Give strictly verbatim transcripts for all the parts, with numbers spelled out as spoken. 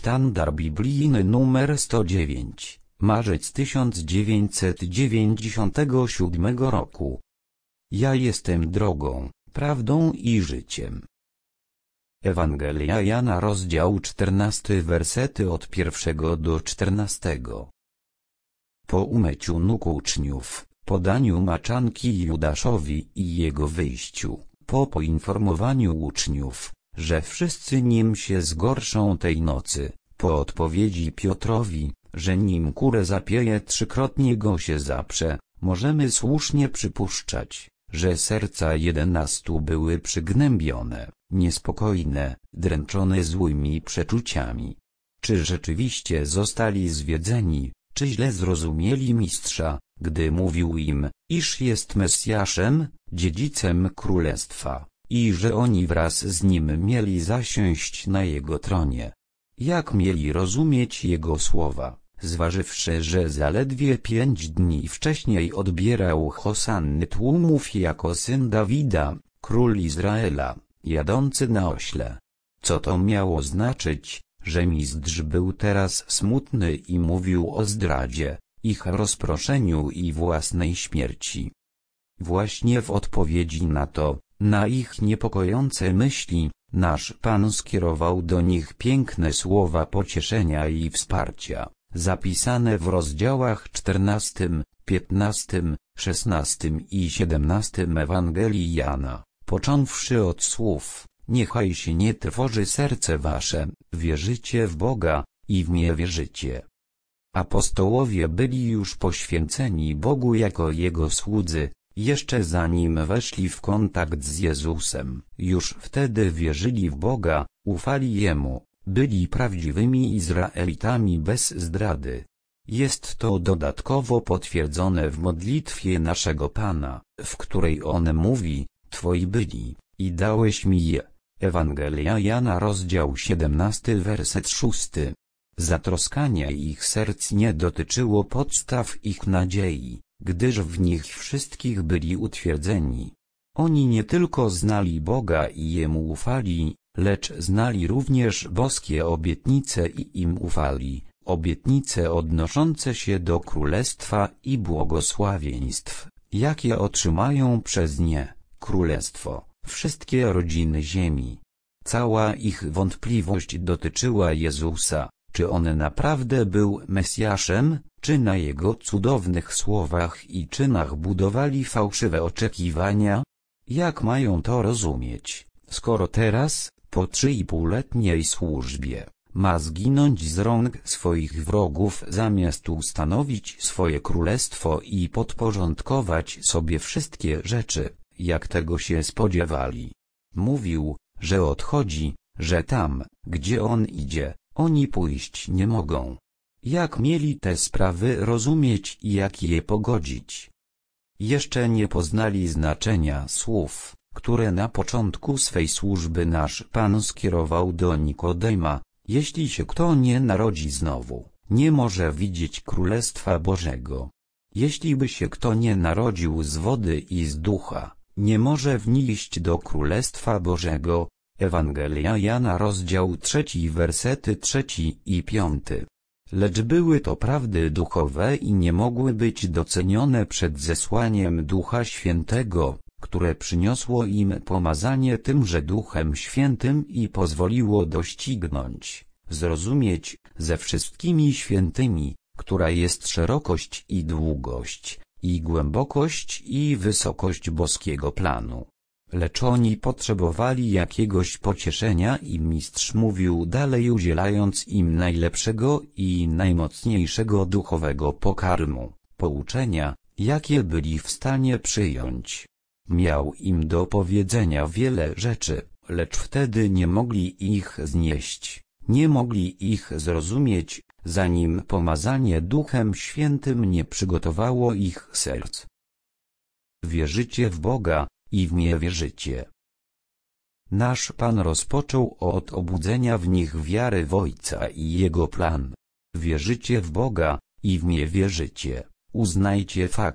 Sztandar biblijny numer sto dziewięć, marzec tysiąc dziewięćset dziewięćdziesiątego siódmego roku. Ja jestem drogą, prawdą i życiem. Ewangelia Jana, rozdział czternasty, wersety od pierwszego do czternastego. Po umyciu nóg uczniów, podaniu maczanki Judaszowi i jego wyjściu, po poinformowaniu uczniów, że wszyscy nim się zgorszą tej nocy, po odpowiedzi Piotrowi, że nim kurę zapieje trzykrotnie go się zaprze, możemy słusznie przypuszczać, że serca jedenastu były przygnębione, niespokojne, dręczone złymi przeczuciami. Czy rzeczywiście zostali zwiedzeni, czy źle zrozumieli mistrza, gdy mówił im, iż jest Mesjaszem, dziedzicem królestwa, i że oni wraz z nim mieli zasiąść na jego tronie? Jak mieli rozumieć jego słowa, zważywszy, że zaledwie pięć dni wcześniej odbierał hosanny tłumów jako syn Dawida, król Izraela, jadący na ośle? Co to miało znaczyć, że mistrz był teraz smutny i mówił o zdradzie, ich rozproszeniu i własnej śmierci? Właśnie w odpowiedzi na to, na ich niepokojące myśli, nasz Pan skierował do nich piękne słowa pocieszenia i wsparcia, zapisane w rozdziałach czternastym, piętnastym, szesnastym i siedemnastym Ewangelii Jana, począwszy od słów: niechaj się nie trwoży serce wasze, wierzycie w Boga, i w mnie wierzycie. Apostołowie byli już poświęceni Bogu jako Jego słudzy, jeszcze zanim weszli w kontakt z Jezusem. Już wtedy wierzyli w Boga, ufali Jemu, byli prawdziwymi Izraelitami bez zdrady. Jest to dodatkowo potwierdzone w modlitwie naszego Pana, w której On mówi: Twoi byli, i dałeś mi je. Ewangelia Jana, rozdział siedemnasty, werset szósty. Zatroskania ich serc nie dotyczyło podstaw ich nadziei, gdyż w nich wszystkich byli utwierdzeni. Oni nie tylko znali Boga i Jemu ufali, lecz znali również boskie obietnice i im ufali, obietnice odnoszące się do królestwa i błogosławieństw, jakie otrzymają przez nie, królestwo, wszystkie rodziny ziemi. Cała ich wątpliwość dotyczyła Jezusa, czy On naprawdę był Mesjaszem, czy na Jego cudownych słowach i czynach budowali fałszywe oczekiwania? Jak mają to rozumieć, skoro teraz, po trzyipółletniej służbie, ma zginąć z rąk swoich wrogów zamiast ustanowić swoje królestwo i podporządkować sobie wszystkie rzeczy, jak tego się spodziewali? Mówił, że odchodzi, że tam, gdzie On idzie, oni pójść nie mogą. Jak mieli te sprawy rozumieć i jak je pogodzić? Jeszcze nie poznali znaczenia słów, które na początku swej służby nasz Pan skierował do Nikodema: jeśli się kto nie narodzi znowu, nie może widzieć Królestwa Bożego. Jeśli by się kto nie narodził z wody i z ducha, nie może wnieść do Królestwa Bożego. Ewangelia Jana, rozdział trzeci, wersety trzeci i piąty. Lecz były to prawdy duchowe i nie mogły być docenione przed zesłaniem Ducha Świętego, które przyniosło im pomazanie tymże Duchem Świętym i pozwoliło doścignąć, zrozumieć, ze wszystkimi świętymi, która jest szerokość i długość, i głębokość i wysokość boskiego planu. Lecz oni potrzebowali jakiegoś pocieszenia i mistrz mówił dalej, udzielając im najlepszego i najmocniejszego duchowego pokarmu, pouczenia, jakie byli w stanie przyjąć. Miał im do powiedzenia wiele rzeczy, lecz wtedy nie mogli ich znieść, nie mogli ich zrozumieć, zanim pomazanie Duchem Świętym nie przygotowało ich serc. Wierzycie w Boga, i w mnie wierzycie. Nasz Pan rozpoczął od obudzenia w nich wiary w Ojca i Jego plan. Wierzycie w Boga, i w mnie wierzycie. Uznajcie fakt,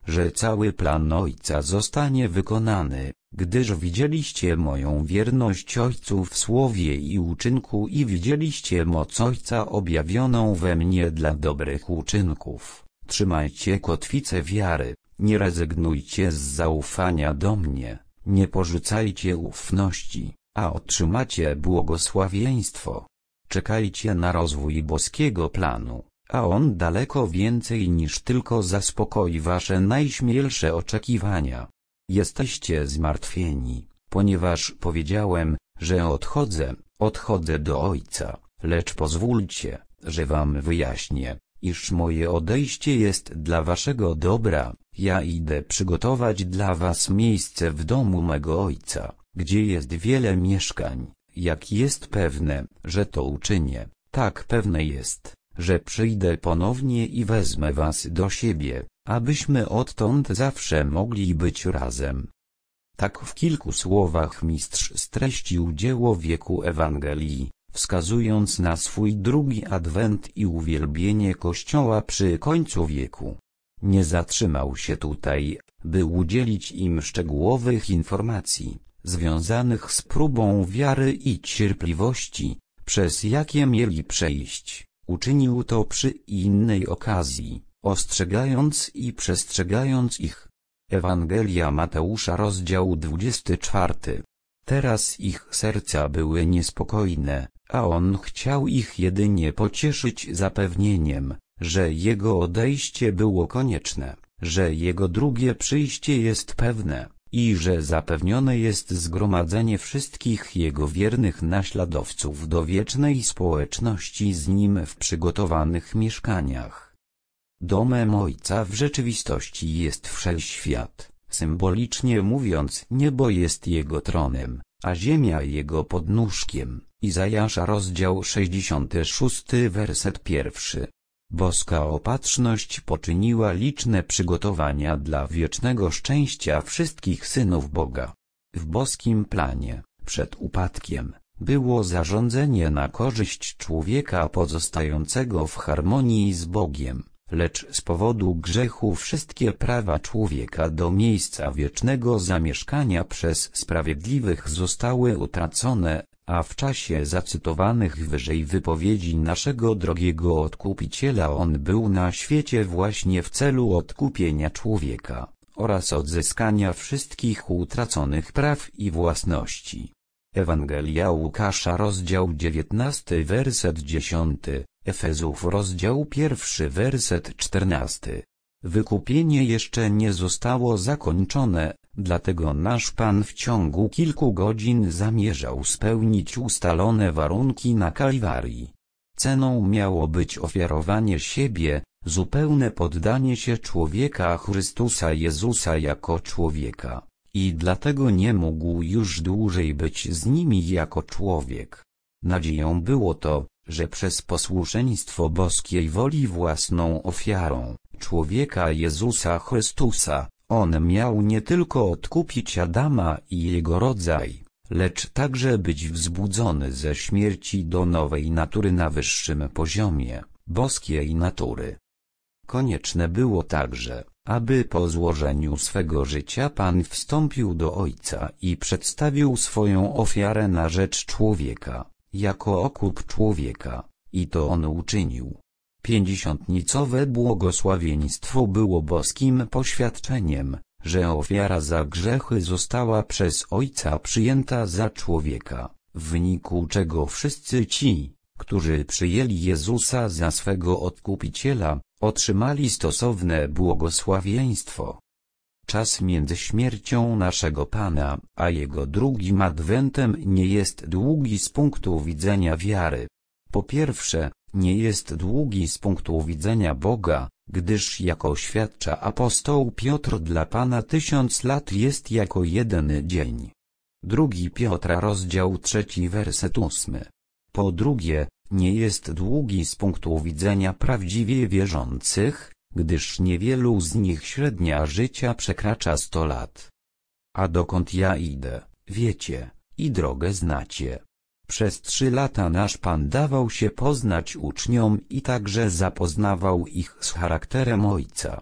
że cały plan Ojca zostanie wykonany, gdyż widzieliście moją wierność Ojcu w słowie i uczynku i widzieliście moc Ojca objawioną we mnie dla dobrych uczynków. Trzymajcie kotwicę wiary, nie rezygnujcie z zaufania do mnie, nie porzucajcie ufności, a otrzymacie błogosławieństwo. Czekajcie na rozwój boskiego planu, a on daleko więcej niż tylko zaspokoi wasze najśmielsze oczekiwania. Jesteście zmartwieni, ponieważ powiedziałem, że odchodzę, odchodzę do Ojca, lecz pozwólcie, że wam wyjaśnię, iż moje odejście jest dla waszego dobra. Ja idę przygotować dla was miejsce w domu mego Ojca, gdzie jest wiele mieszkań. Jak jest pewne, że to uczynię, tak pewne jest, że przyjdę ponownie i wezmę was do siebie, abyśmy odtąd zawsze mogli być razem. Tak w kilku słowach mistrz streścił dzieło wieku Ewangelii, wskazując na swój drugi adwent i uwielbienie Kościoła przy końcu wieku. Nie zatrzymał się tutaj, by udzielić im szczegółowych informacji związanych z próbą wiary i cierpliwości, przez jakie mieli przejść. Uczynił to przy innej okazji, ostrzegając i przestrzegając ich. Ewangelia Mateusza, rozdział dwudziesty czwarty. Teraz ich serca były niespokojne, a on chciał ich jedynie pocieszyć zapewnieniem, że jego odejście było konieczne, że jego drugie przyjście jest pewne i że zapewnione jest zgromadzenie wszystkich jego wiernych naśladowców do wiecznej społeczności z nim w przygotowanych mieszkaniach. Domem Ojca w rzeczywistości jest wszechświat, symbolicznie mówiąc niebo jest jego tronem, a ziemia jego podnóżkiem. Izajasza, rozdział sześćdziesiąty szósty, werset pierwszy. Boska opatrzność poczyniła liczne przygotowania dla wiecznego szczęścia wszystkich synów Boga. W boskim planie, przed upadkiem, było zarządzenie na korzyść człowieka pozostającego w harmonii z Bogiem, lecz z powodu grzechu wszystkie prawa człowieka do miejsca wiecznego zamieszkania przez sprawiedliwych zostały utracone, a w czasie zacytowanych wyżej wypowiedzi naszego drogiego Odkupiciela on był na świecie właśnie w celu odkupienia człowieka oraz odzyskania wszystkich utraconych praw i własności. Ewangelia Łukasza, rozdział dziewiętnasty, werset dziesiąty, Efezów, rozdział pierwszy, werset czternasty. Wykupienie jeszcze nie zostało zakończone, dlatego nasz Pan w ciągu kilku godzin zamierzał spełnić ustalone warunki na Kalwarii. Ceną miało być ofiarowanie siebie, zupełne poddanie się człowieka Chrystusa Jezusa jako człowieka, i dlatego nie mógł już dłużej być z nimi jako człowiek. Nadzieją było to, że przez posłuszeństwo boskiej woli własną ofiarą, człowieka Jezusa Chrystusa, on miał nie tylko odkupić Adama i jego rodzaj, lecz także być wzbudzony ze śmierci do nowej natury na wyższym poziomie, boskiej natury. Konieczne było także, aby po złożeniu swego życia Pan wstąpił do Ojca i przedstawił swoją ofiarę na rzecz człowieka, jako okup człowieka, i to on uczynił. Pięćdziesiątnicowe błogosławieństwo było boskim poświadczeniem, że ofiara za grzechy została przez Ojca przyjęta za człowieka, w wyniku czego wszyscy ci, którzy przyjęli Jezusa za swego Odkupiciela, otrzymali stosowne błogosławieństwo. Czas między śmiercią naszego Pana a Jego drugim adwentem nie jest długi z punktu widzenia wiary. Po pierwsze, nie jest długi z punktu widzenia Boga, gdyż jako świadcza apostoł Piotr dla Pana tysiąc lat jest jako jeden dzień. Drugi Piotra, rozdział trzeci, werset ósmy. Po drugie, nie jest długi z punktu widzenia prawdziwie wierzących, gdyż niewielu z nich średnia życia przekracza sto lat. A dokąd ja idę, wiecie, i drogę znacie. Przez trzy lata nasz Pan dawał się poznać uczniom i także zapoznawał ich z charakterem Ojca.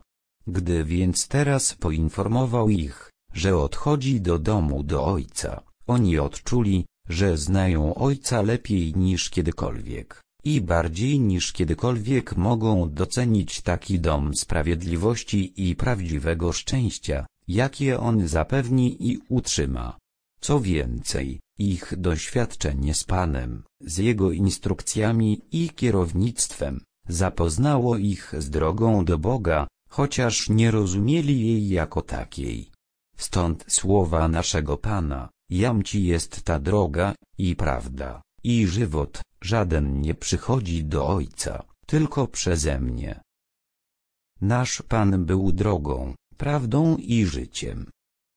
Gdy więc teraz poinformował ich, że odchodzi do domu do ojca, oni odczuli, że znają ojca lepiej niż kiedykolwiek, i bardziej niż kiedykolwiek mogą docenić taki dom sprawiedliwości i prawdziwego szczęścia, jakie on zapewni i utrzyma. Co więcej, ich doświadczenie z Panem, z Jego instrukcjami i kierownictwem, zapoznało ich z drogą do Boga, chociaż nie rozumieli jej jako takiej. Stąd słowa naszego Pana: Jam Ci jest ta droga, i prawda, i żywot, żaden nie przychodzi do Ojca, tylko przeze mnie. Nasz Pan był drogą, prawdą i życiem.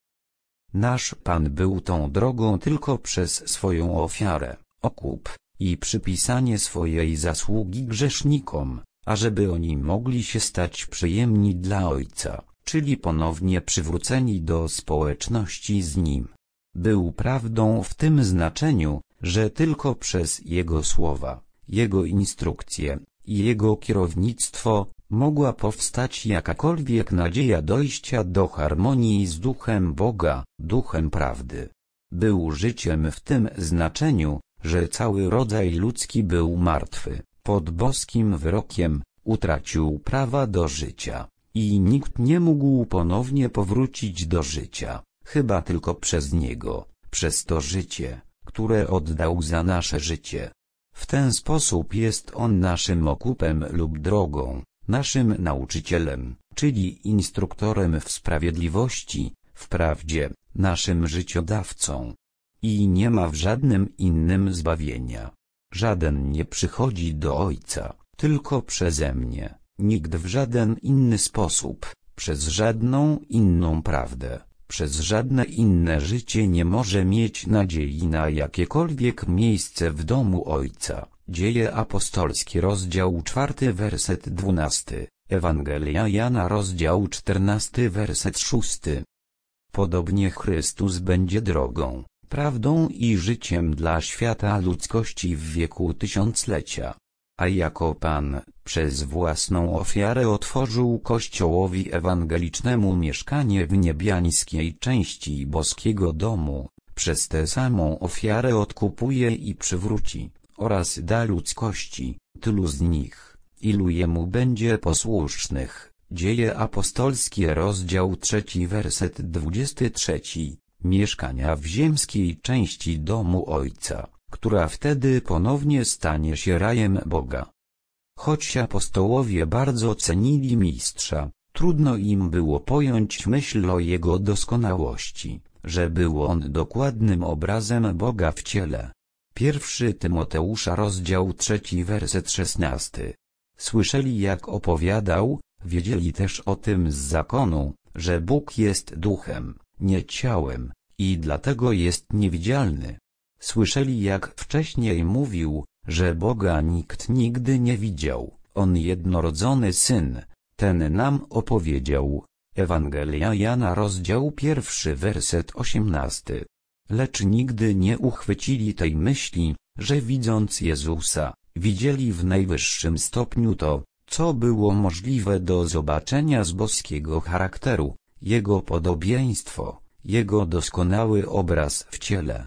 Nasz Pan był tą drogą tylko przez swoją ofiarę, okup i przypisanie swojej zasługi grzesznikom, ażeby oni mogli się stać przyjemni dla Ojca, czyli ponownie przywróceni do społeczności z Nim. Był prawdą w tym znaczeniu, że tylko przez Jego słowa, Jego instrukcje i Jego kierownictwo mogła powstać jakakolwiek nadzieja dojścia do harmonii z Duchem Boga, Duchem Prawdy. Był życiem w tym znaczeniu, że cały rodzaj ludzki był martwy, pod boskim wyrokiem, utracił prawa do życia, i nikt nie mógł ponownie powrócić do życia, chyba tylko przez Niego, przez to życie, które oddał za nasze życie. W ten sposób jest On naszym okupem lub drogą, naszym nauczycielem, czyli instruktorem w sprawiedliwości, w prawdzie, naszym życiodawcą. I nie ma w żadnym innym zbawienia. Żaden nie przychodzi do Ojca, tylko przeze mnie, nikt w żaden inny sposób, przez żadną inną prawdę, przez żadne inne życie nie może mieć nadziei na jakiekolwiek miejsce w domu Ojca. Dzieje apostolskie, rozdział czwarty, werset dwunasty, Ewangelia Jana, rozdział czternasty, werset szósty. Podobnie Chrystus będzie drogą, prawdą i życiem dla świata ludzkości w wieku tysiąclecia. A jako Pan, przez własną ofiarę otworzył Kościołowi ewangelicznemu mieszkanie w niebiańskiej części boskiego domu, przez tę samą ofiarę odkupuje i przywróci, oraz da ludzkości, tylu z nich, ilu Jemu będzie posłusznych. Dzieje apostolskie, rozdział trzeci, werset dwudziesty trzeci, mieszkania w ziemskiej części domu Ojca, która wtedy ponownie stanie się rajem Boga. Choć apostołowie bardzo cenili Mistrza, trudno im było pojąć myśl o Jego doskonałości, że był On dokładnym obrazem Boga w ciele. Pierwszy Tymoteusza, rozdział trzeci, werset szesnasty. Słyszeli, jak opowiadał, wiedzieli też o tym z zakonu, że Bóg jest duchem, nie ciałem, i dlatego jest niewidzialny. Słyszeli, jak wcześniej mówił, że Boga nikt nigdy nie widział, On jednorodzony Syn, ten nam opowiedział. Ewangelia Jana, rozdział pierwszy, werset osiemnasty. Lecz nigdy nie uchwycili tej myśli, że widząc Jezusa, widzieli w najwyższym stopniu to, co było możliwe do zobaczenia z boskiego charakteru, Jego podobieństwo, Jego doskonały obraz w ciele.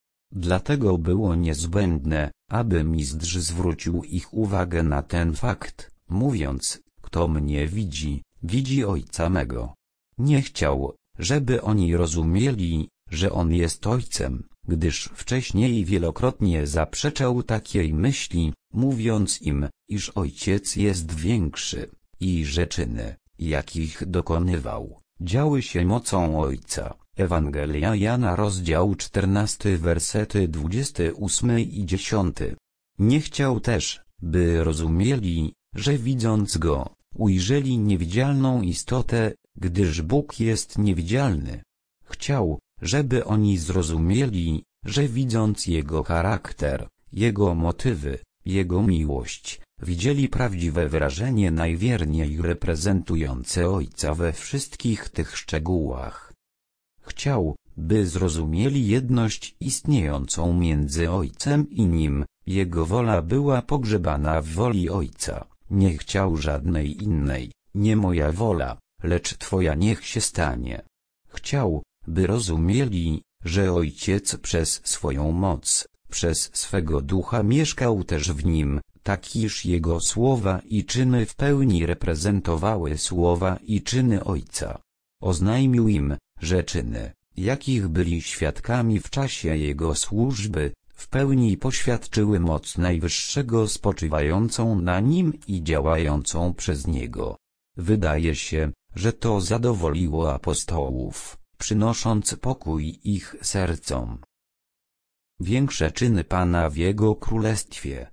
Dlatego było niezbędne, aby Mistrz zwrócił ich uwagę na ten fakt, mówiąc: kto mnie widzi, widzi Ojca mego. Nie chciał, żeby oni rozumieli, że On jest Ojcem, gdyż wcześniej wielokrotnie zaprzeczał takiej myśli, mówiąc im, iż Ojciec jest większy, i że czyny, jakich dokonywał, działy się mocą Ojca. Ewangelia Jana, rozdział czternasty, wersety dwudziesty ósmy i dziesiąty. Nie chciał też, by rozumieli, że widząc Go, ujrzeli niewidzialną istotę, gdyż Bóg jest niewidzialny. Chciał, żeby oni zrozumieli, że widząc Jego charakter, Jego motywy, Jego miłość, widzieli prawdziwe wyrażenie najwierniej reprezentujące Ojca we wszystkich tych szczegółach. Chciał, by zrozumieli jedność istniejącą między Ojcem i Nim, Jego wola była pogrzebana w woli Ojca, nie chciał żadnej innej, nie moja wola, lecz Twoja niech się stanie. Chciał, by rozumieli, że Ojciec przez swoją moc, przez swego Ducha mieszkał też w nim, tak iż Jego słowa i czyny w pełni reprezentowały słowa i czyny Ojca. Oznajmił im, że czyny, jakich byli świadkami w czasie Jego służby, w pełni poświadczyły moc Najwyższego spoczywającą na Nim i działającą przez Niego. Wydaje się, że to zadowoliło apostołów, przynosząc pokój ich sercom. Większe czyny Pana w Jego Królestwie.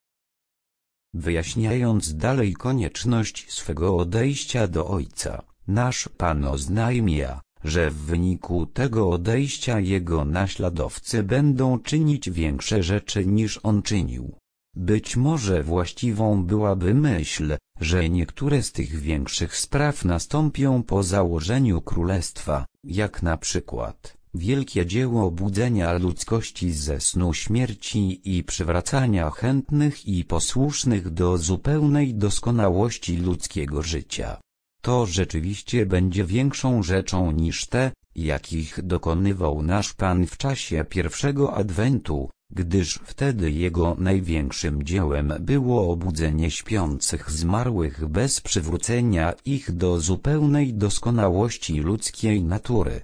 Wyjaśniając dalej konieczność swego odejścia do Ojca, nasz Pan oznajmia, że w wyniku tego odejścia Jego naśladowcy będą czynić większe rzeczy niż On czynił. Być może właściwą byłaby myśl, że niektóre z tych większych spraw nastąpią po założeniu Królestwa, jak na przykład wielkie dzieło budzenia ludzkości ze snu śmierci i przywracania chętnych i posłusznych do zupełnej doskonałości ludzkiego życia. To rzeczywiście będzie większą rzeczą niż te, jakich dokonywał nasz Pan w czasie pierwszego adwentu, gdyż wtedy Jego największym dziełem było obudzenie śpiących zmarłych bez przywrócenia ich do zupełnej doskonałości ludzkiej natury.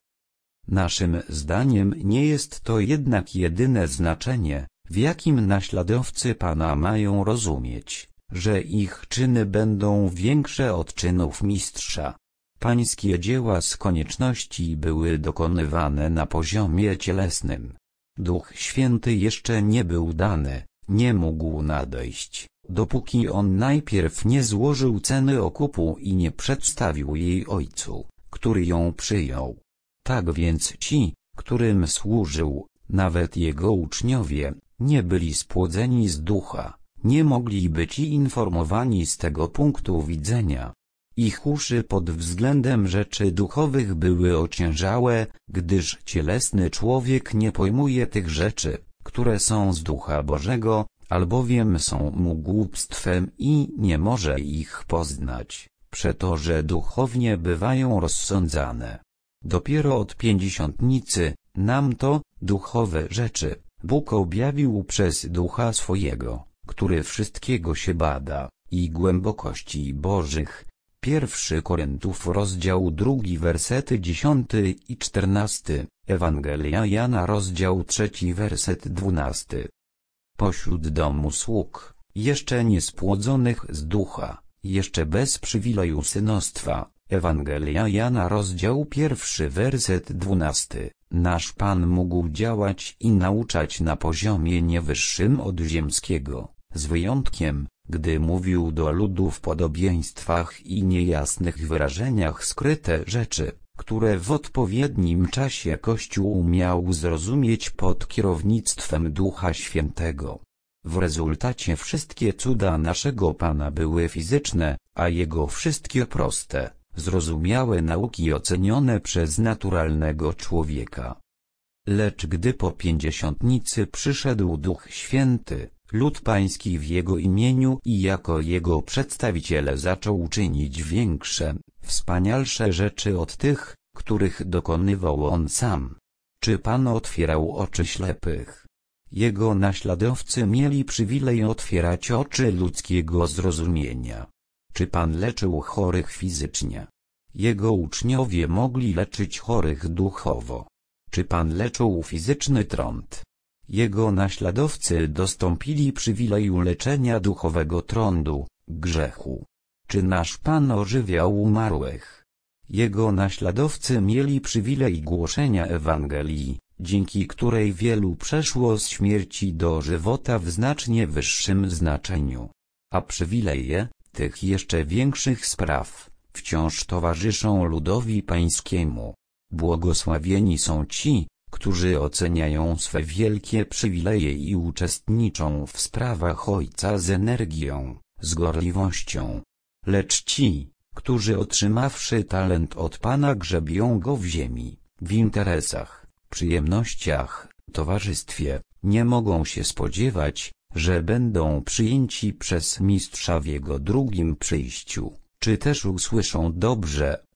Naszym zdaniem nie jest to jednak jedyne znaczenie, w jakim naśladowcy Pana mają rozumieć, że ich czyny będą większe od czynów Mistrza. Pańskie dzieła z konieczności były dokonywane na poziomie cielesnym. Duch Święty jeszcze nie był dany, nie mógł nadejść, dopóki On najpierw nie złożył ceny okupu i nie przedstawił jej Ojcu, który ją przyjął. Tak więc ci, którym służył, nawet Jego uczniowie, nie byli spłodzeni z ducha, nie mogli być informowani z tego punktu widzenia. Ich uszy pod względem rzeczy duchowych były ociężałe, gdyż cielesny człowiek nie pojmuje tych rzeczy, które są z Ducha Bożego, albowiem są mu głupstwem i nie może ich poznać, przeto że duchownie bywają rozsądzane. Dopiero od pięćdziesiątnicy, nam to, duchowe rzeczy, Bóg objawił przez Ducha swojego, który wszystkiego się bada, i głębokości Bożych. Pierwszy Koryntiów rozdział drugi wersety dziesiąty i czternasty, Ewangelia Jana rozdział trzeci werset dwunasty. Pośród domu sług, jeszcze niespłodzonych z ducha, jeszcze bez przywileju synostwa, Ewangelia Jana rozdział pierwszy werset dwunasty, nasz Pan mógł działać i nauczać na poziomie nie wyższym od ziemskiego, z wyjątkiem, gdy mówił do ludu w podobieństwach i niejasnych wyrażeniach skryte rzeczy, które w odpowiednim czasie Kościół miał zrozumieć pod kierownictwem Ducha Świętego. W rezultacie wszystkie cuda naszego Pana były fizyczne, a Jego wszystkie proste, zrozumiałe nauki ocenione przez naturalnego człowieka. Lecz gdy po pięćdziesiątnicy przyszedł Duch Święty, lud Pański w Jego imieniu i jako Jego przedstawiciele zaczął czynić większe, wspanialsze rzeczy od tych, których dokonywał On sam. Czy Pan otwierał oczy ślepych? Jego naśladowcy mieli przywilej otwierać oczy ludzkiego zrozumienia. Czy Pan leczył chorych fizycznie? Jego uczniowie mogli leczyć chorych duchowo. Czy Pan leczył fizyczny trąd? Jego naśladowcy dostąpili przywileju leczenia duchowego trądu, grzechu. Czy nasz Pan ożywiał umarłych? Jego naśladowcy mieli przywilej głoszenia Ewangelii, dzięki której wielu przeszło z śmierci do żywota w znacznie wyższym znaczeniu. A przywileje tych jeszcze większych spraw wciąż towarzyszą ludowi Pańskiemu. Błogosławieni są ci, którzy oceniają swe wielkie przywileje i uczestniczą w sprawach Ojca z energią, z gorliwością. Lecz ci, którzy otrzymawszy talent od Pana grzebią go w ziemi, w interesach, przyjemnościach, towarzystwie, nie mogą się spodziewać, że będą przyjęci przez Mistrza w Jego drugim przyjściu, czy też usłyszą dobrze,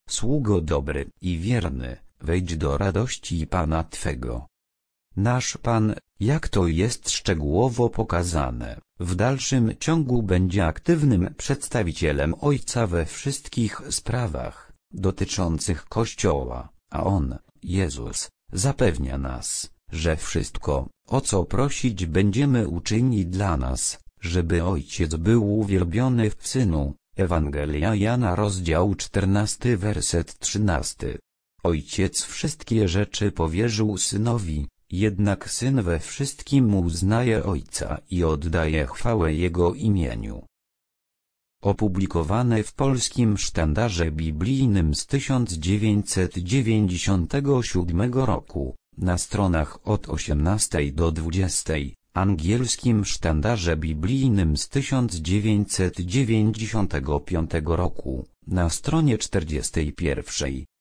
sługo dobry i wierny, wejdź do radości Pana Twego. Nasz Pan, jak to jest szczegółowo pokazane, w dalszym ciągu będzie aktywnym przedstawicielem Ojca we wszystkich sprawach dotyczących Kościoła, a On, Jezus, zapewnia nas, że wszystko, o co prosić będziemy, uczyni dla nas, żeby Ojciec był uwielbiony w Synu. Ewangelia Jana, rozdział czternasty, werset trzynasty. Ojciec wszystkie rzeczy powierzył Synowi, jednak Syn we wszystkim uznaje Ojca i oddaje chwałę Jego imieniu. Opublikowane w Polskim Sztandarze Biblijnym z tysiąc dziewięćset dziewięćdziesiątego siódmego roku, na stronach od osiemnastej do dwudziestej, Angielskim Sztandarze Biblijnym z tysiąc dziewięćset dziewięćdziesiątego piątego roku, na stronie czterdziestej pierwszej.